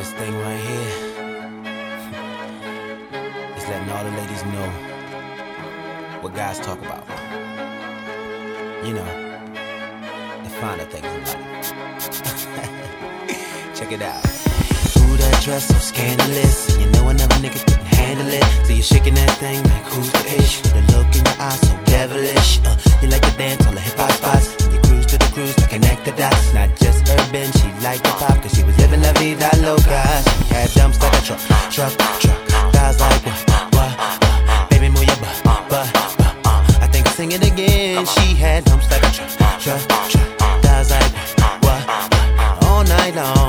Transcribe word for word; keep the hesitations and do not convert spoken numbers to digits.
This thing right here is letting all the ladies know what guys talk about. You know, the finer things in life. Check it out. Ooh, that dress so scandalous. You know another nigga couldn't handle it. So you're shaking that thing like who's the ish? The look in your eyes so devilish. Uh, you like to dance on the hip hop spots. And you cruise to the cruise to connect the dots. Not just urban, she liked the pop, cause she was living la vida loca. She had jumps like a truck, truck, truck. Guys like what, what, what? Baby, move your butt, butt, butt. I think I'll sing it again. She had jumps like a truck, truck, truck. Guys like what, what, what? All night long.